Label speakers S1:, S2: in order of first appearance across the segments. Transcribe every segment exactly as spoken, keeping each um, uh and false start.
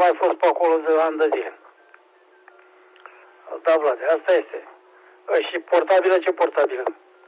S1: mai fost pe acolo de ani de zile. Da, Vlad, asta este. Și portabilă, ce portabilă?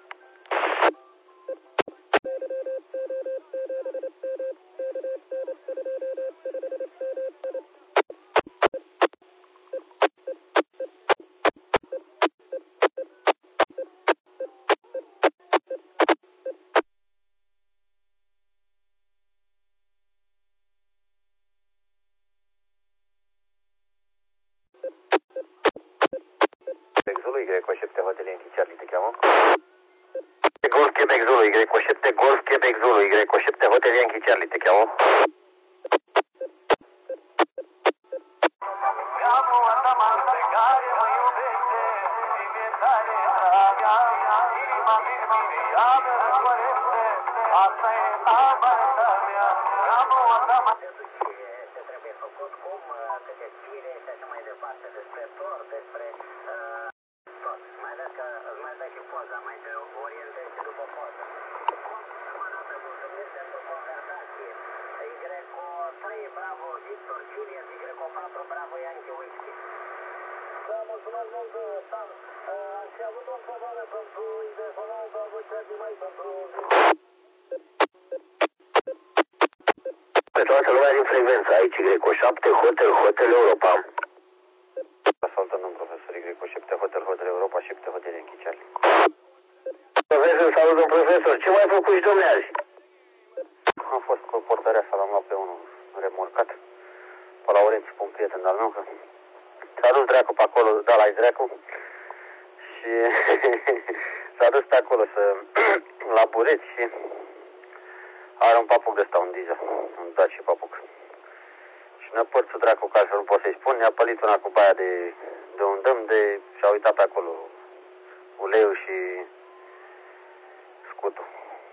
S2: Zulu, Y șapte Hotel Yankee Charlie te cheamă. Golf Quebec Zulu, Y șapte Golf Quebec Zulu, Y șapte Hotel Yankee Charlie te cheamă.
S3: Ce trebuie făcut, cum, câte fire și așa mai departe, despre tor, despre uh, tot. Mai vezi că îți mai dă și poza, mai te orientezi și după poză. Comandată, mulțumesc pentru conversație. Y trei Bravo Victor Juliet, Y patru Bravo Yankee Whiskey. Da, mulțumesc mult, Sam. Aș fi avut o întrebare pentru telefonul Bravo Charlie mai pentru...
S2: Pe toată lumea din frecvență, aici Y șapte Hotel Hotel Europa. Salutăm, profesor, Y șapte Hotel Hotel Europa, șapte Hotel Yankee Charlie. Profesor, salut, domn profesor, ce mai făcut și domne azi? Am fost cu portăreasa, l-am luat pe unul remorcat. Pe la Orenț, pe un prieten de-al meu, că s-a dus dracu pe acolo, da, la dracu. Și s-a dus pe acolo să la Bureți și are un papuc de ăsta, un diesel, un Dacia papuc. Și ne-a părțul dracu, ca să nu pot să-i spun, ne-a pălit una cu baia de, de un dăm de... și-a uitat pe acolo uleiul și scutul.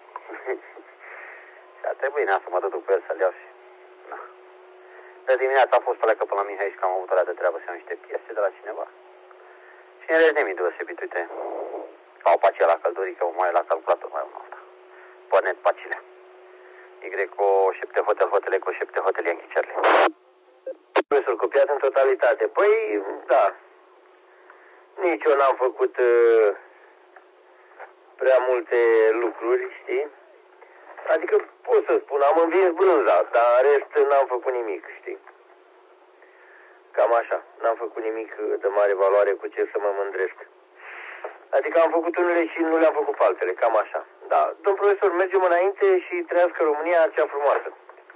S2: Și a trebuit nea să mă duc cu el să-l iau și... Na. De dimineața a fost plecă până la Mihai și că am avut alea de treabă să iau niște piese de la cineva. Și în rest nimic deosebit, uite, au pe aceea la căldurică, o mai la calculator, mai una alta. Pe net pe acelea. Y șapte Hotel Hotel Eco șapte Hotel Yankee Charlie. Profesor, copiat în totalitate. Păi, da. Nici eu n-am făcut uh, prea multe lucruri, știi? Adică pot să spun, am învins brânza, dar în rest n-am făcut nimic, știi? Cam așa. N-am făcut nimic de mare valoare cu ce să mă mândresc. Adică am făcut unele și nu le-am făcut pe altele, cam așa. Da, domn profesor, mergem înainte și trăiască România cea frumoasă.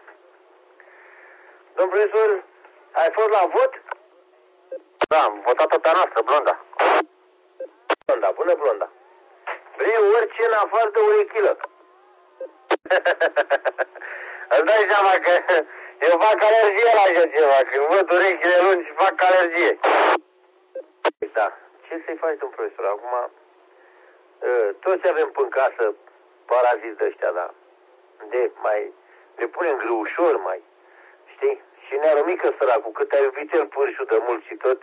S2: Domn profesor, ai fost la vot? Da, am votat-o pe a noastră, Blonda. Blonda, bună Blonda. Vreau orice în afară de urechilă. Îți dai seama că eu fac alergie la așa ceva, când văd urechile lungi fac alergie. Da, ce să-i faci, domn profesor, acum... Toți avem în casă paraziți de ăștia, da. De mai... Le punem greu ușor, mai. Știi? Și ne-a mică săracul, cât a iubit el pârșul de mult și tot...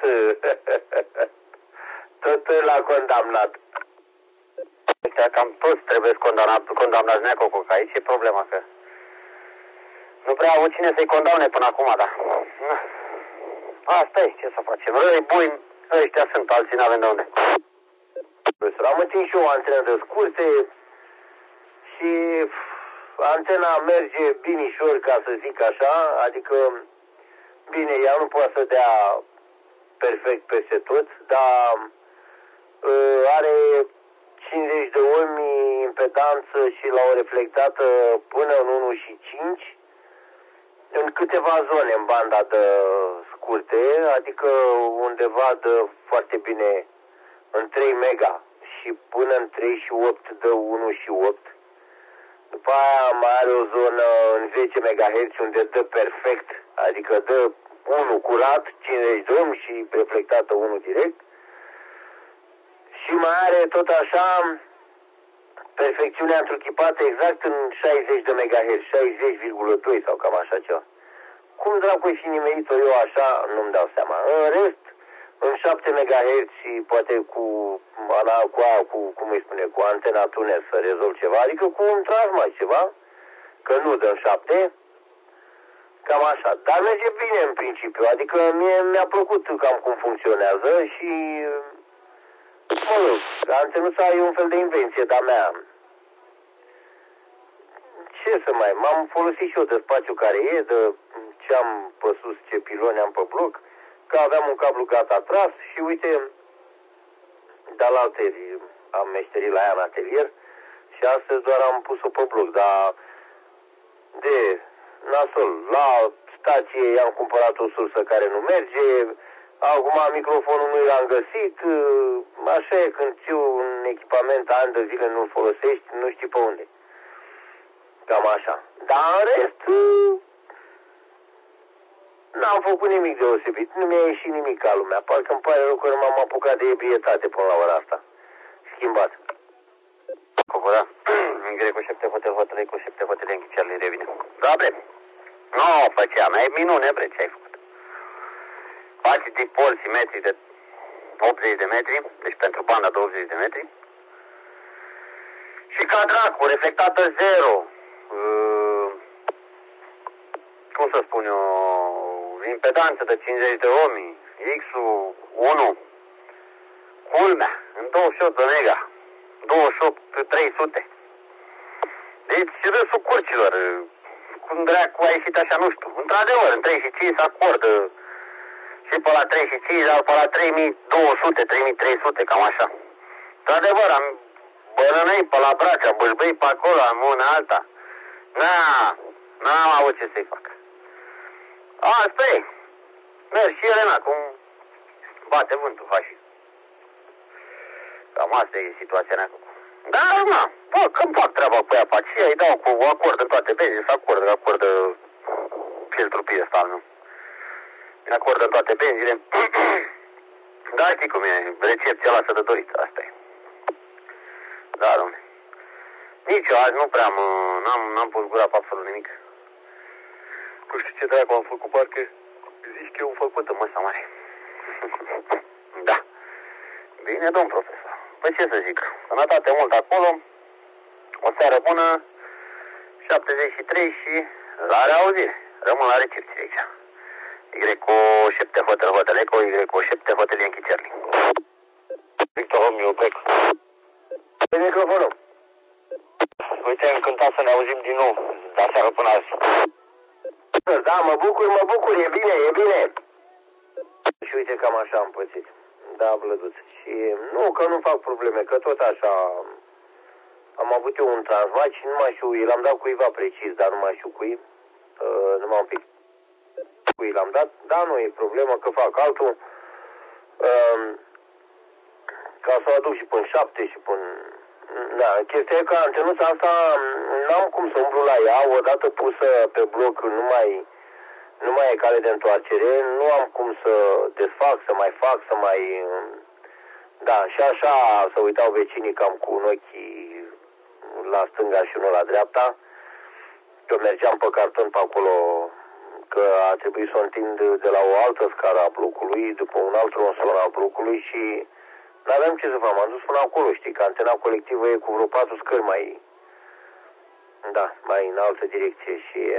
S2: tot l-a condamnat. Ăștia cam toți trebuie condamnat, condamnați neacocu, că aici e problema, că... Nu prea au cine să-i condamne până acum, da. Asta e, ce să facem. Răi, buni, ăștia sunt, alții n-avem de unde. Profesor, am întins și eu o antenă de scurte și antena merge binișor, ca să zic așa, adică, bine, ea nu poate să dea perfect peste tot, dar uh, are cincizeci de ohmi impedanță și la o reflectată până în unu și cinci în câteva zone în banda de scurte, adică undeva de foarte bine în trei mega și până în trei și opt de unu și opt. După aia mai are o zonă în zece megahertz unde dă perfect, adică dă unu curat, cincizeci de ohmi și reflectată unu direct. Și mai are tot așa perfecțiunea întruchipată exact în șaizeci de megahertz, șaizeci virgulă doi sau cam așa ceva. Cum dracu-i fi nimerit-o eu așa, nu-mi dau seama. În rest, în șapte megahertz și poate cu, cu, cu, cum îi spune, cu antena tunel să rezolv ceva, adică cu un transmat ceva, că nu dă în șapte. Cam așa. Dar merge bine în principiu. Adică mie mi-a plăcut cam cum funcționează și... Mă rog, antenuța e un fel de invenție de-a mea. Ce să mai... M-am folosit și eu de spațiu care e, de ce am pe sus, ce piloni am pe bloc, că aveam un cablu gata tras și uite, de la alteri am meșterit la ea în atelier și astăzi doar am pus-o pe bloc, dar de nasol, la stație i-am cumpărat o sursă care nu merge, acum microfonul nu l-am găsit, așa e când ții un echipament ani de zile nu-l folosești, nu știi pe unde. Cam așa. Dar în rest, n-am făcut nimic deosebit, nu mi-a ieșit nimic ca lumea, parcă îmi pare rău că nu m-am apucat de ebrietate până la ora asta. Schimbat.
S4: Cocora, Y cu șapte hotel, hotel cu șapte hotel, închicearle revine. Da, bre. Nu, făceam, e minune, bre, ce ai făcut? Faci dipol simetric de optzeci de metri, deci pentru banda de optzeci de metri. Și ca dracu, reflectată zero. Uh, cum să spun eu, impedanță de cincizeci de ohmi, X-ul unu, culmea, în douăzeci și opt de mega, douăzeci și opt trei sute. Deci râsul curcilor, cum dracu a ieșit așa, nu știu. Într-adevăr, în treizeci și cinci se acordă și pe la treizeci și cinci, dar pe la trei mii două sute, trei mii trei sute, cam așa. Într-adevăr, am bărănăi pe la Bracea, bâlbâi pe acolo, am una alta. Na, n-am avut ce să-i fac. Asta e. Merg și ele, na, cum bate vântul, faci. Cam asta e situația mea. Dar, na, bă, când fac treaba cu ea pe aceea, îi dau cu acord în toate benzile, să acordă, acordă filtrul pe ăsta al meu. Îi acordă în toate benzile. Da, știi cum e, recepția lasă de dorit, asta e. Da, domne. Nici eu azi nu prea am, n-am, n-am pus gura pe absolut nimic. Nu știu ce dracu am făcut, parcă zici că eu am făcut în măsa mare. Da. Bine, domn profesor. Păi ce să zic, sănătate mult acolo, o seară bună, șaptezeci și trei și la reauzire. Rămân la recepție aici. Y cu șapte hotel hotel eco, Y cu șapte hotel Yankee Charlie. Victor Romeo, plec.
S2: Pe microfonul.
S4: Uite, încântat să ne auzim din nou, de seară până azi.
S2: Da, mă bucur, mă bucur, e bine, e bine. Și uite, cam așa am pățit. Da, blăduț. Și nu că nu fac probleme, că tot așa am avut eu un transmat și nu mai știu, l-am dat cuiva precis, dar nu mai știu cui, uh, numai un pic cui l-am dat, dar nu e problemă că fac altul, uh, ca să o aduc și până șapte și până... Da, chestia e că antenuța asta n-am cum să umblu la ea, odată pusă pe bloc nu mai... Nu mai e cale de întoarcere, nu am cum să desfac, să mai fac, să mai... Da, și așa să uitau vecinii cam cu un ochi la stânga și unul la dreapta. Eu mergeam pe carton pe acolo, că a trebuit să o întind de la o altă scară a blocului, după un alt tronson al blocului și n-aveam ce să fac, m-am dus până acolo, știi, că antena colectivă e cu vreo patru scări mai... Da, mai în altă direcție și...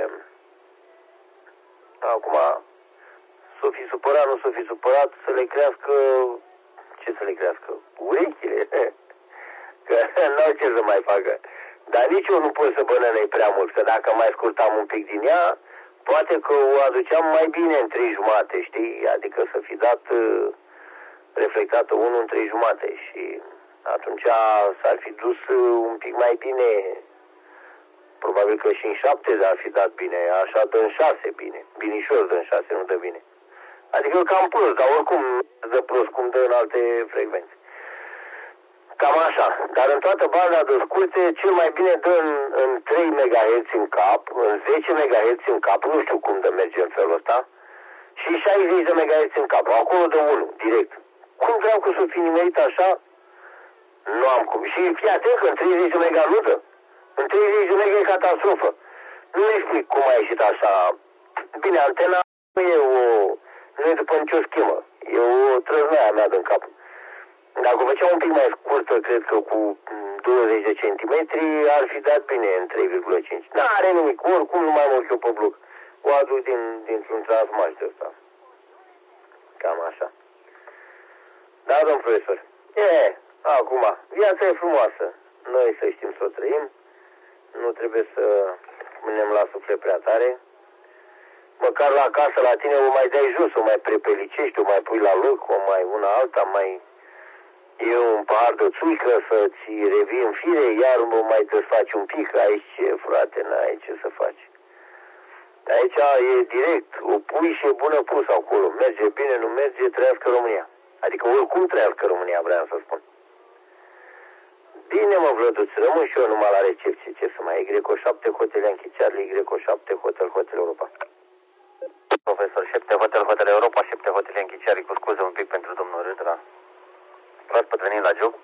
S2: Acum, s-o fi supărat, nu s-o fi supărat, să le crească, ce să le crească? Urechile, că n-au ce să mai facă. Dar nici eu nu pot să bănănei prea mult, că dacă mai scurtam un pic din ea, poate că o aduceam mai bine în trei jumate, știi? Adică să fi dat reflectată unul în trei jumate și atunci s-ar fi dus un pic mai bine. Probabil că și în șapte ar fi dat bine, așa dă în șase bine. Binișor dă în șase, nu dă bine. Adică cam prost, dar oricum dă prost cum dă în alte frecvențe. Cam așa. Dar în toată banda de scurte, cel mai bine dă în, în trei megahertz în cap, în zece megahertz în cap, nu știu cum dă merge în felul ăsta, și șaizeci de megahertz în cap. Acolo dă unu, direct. Cum vreau că să fi nimerit așa? Nu am cum. Și fii atent că în treizeci de mega nu dă. În treizeci de mega e catastrofă. Nu explic cum a ieșit așa. Bine, antena nu e o... Nu e după nicio schemă. E o trăznaia mea din cap. Dacă o făceam un pic mai scurtă, cred că cu douăzeci de centimetri, ar fi dat bine în trei virgulă cinci. N-are nimic, oricum nu mai mă eu pe bloc. o aduc din, dintr-un transmaș de ăsta. Cam așa. Da, domn profesor. E, acum, viața e frumoasă. Noi să știm să o trăim. Nu trebuie să mânem la suflet prea tare. Măcar la casă, la tine, o mai dai jos, o mai prepelicești, o mai pui la loc, o mai una alta, mai e un pahar de țuică să-ți revii în fire, iar o mai desfaci un pic. Aici, frate, n-ai ce să faci. Aici e direct, o pui și e bună pus acolo. Merge bine, nu merge, trăiască România. Adică oricum trăiască România, vreau să spun. Bine, mă, Vlăduț, rămân și eu numai la recepție. Ce să mai e? Greco șapte, Hotel Yankee Charlie, Greco șapte, Hotel, Hotel Europa.
S4: Profesor, șapte, Hotel, Hotel Europa, șapte, Hotel Yankee Charlie, cu scuze un pic pentru domnul Râdra. Proaspăt venit la job.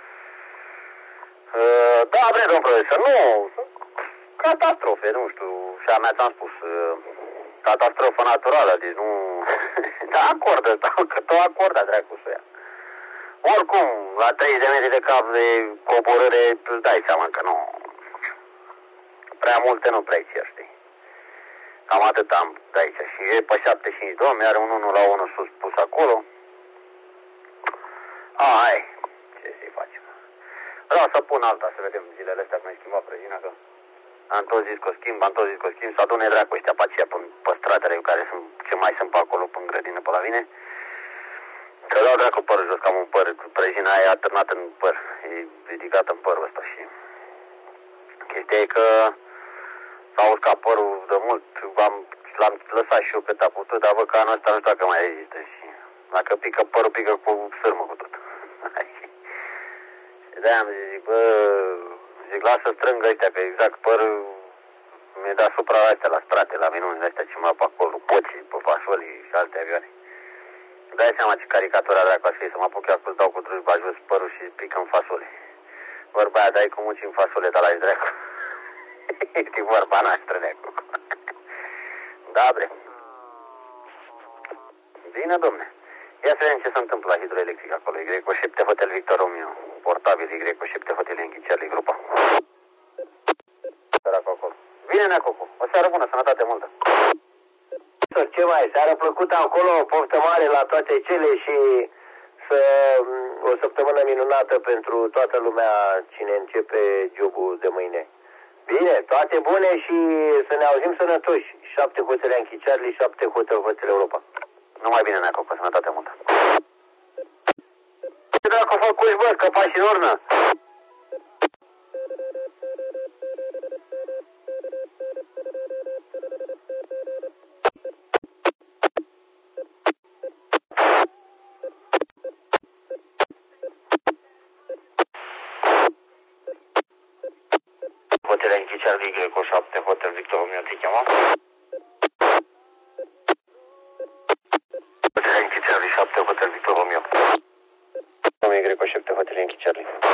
S4: Uh, da, bre, domn profesor, nu, catastrofe, nu știu, și a mea ți-am spus, uh, catastrofă naturală, deci nu, da, acordă, da, că tot acordă, dracu, să ia. Oricum, la treizeci de metri de cap de coborâre, îți dai seama că nu, prea multe nu prea ți știi. Cam atât am de aici și e pe șaptezeci și cinci de oameni, are un unu la unu sus pus acolo. A, hai, ce să-i facem? Vreau să pun alta, să vedem zilele astea cum ai schimbat prăjina, că am tot zis că o schimb, am tot zis că o schimb, să adune dracu ăștia pe aceea, pe, pe stradele care sunt, ce mai sunt pe acolo, pe grădină, pe la mine. Că dau dracu părul jos, cam un păr, prăjina aia e atârnată în păr, e ridicată în părul ăsta și chestia e că s-a uscat părul de mult, am, l-am lăsat și eu cât a putut, dar văd că anul ăsta nu știu dacă mai rezistă și dacă pică părul, pică cu sârmă cu tot. Și de-aia am zis, bă, zic, lasă strângă ăștia, că exact părul mi-e deasupra astea, la strate, la minunile astea ce mă pe acolo, poții, pe fasolii și alte avioane. Dai seama ce caricatura dracu ar fi să mă apuc eu, dau cu drujba jos părul și pică în fasole. Vorba aia, dai cu muci în fasole, dar la-și dracu. Este vorba noastră, dracu. Da, bre. Bine, domne. Ia să vedem ce se întâmplă la hidroelectric acolo. Y șapte Hotel Victor Romeo. Portabil Y șapte Hotel Yankee Charlie Grupa. Acolo. Bine, Neacocu. O seară bună, sănătate multă.
S2: Ce mai, seară plăcută acolo, poftă mare la toate cele și să o săptămână minunată pentru toată lumea cine începe jobul de mâine. Bine, toate bune și să ne auzim sănătoși. șapte Hotel Yankee Charlie, șapte Hotel Hotel Europa.
S4: Numai bine, Neacocu, sănătate multă. Ce dracu făcuși, bă, scăpași în urnă? Hotel Yankee Charlie, Y șapte, Hotel Victor Romeo, te cheamă? Hotel Yankee Charlie, șapte, Hotel Victor Romeo. Y șapte, Hotel Yankee Charlie.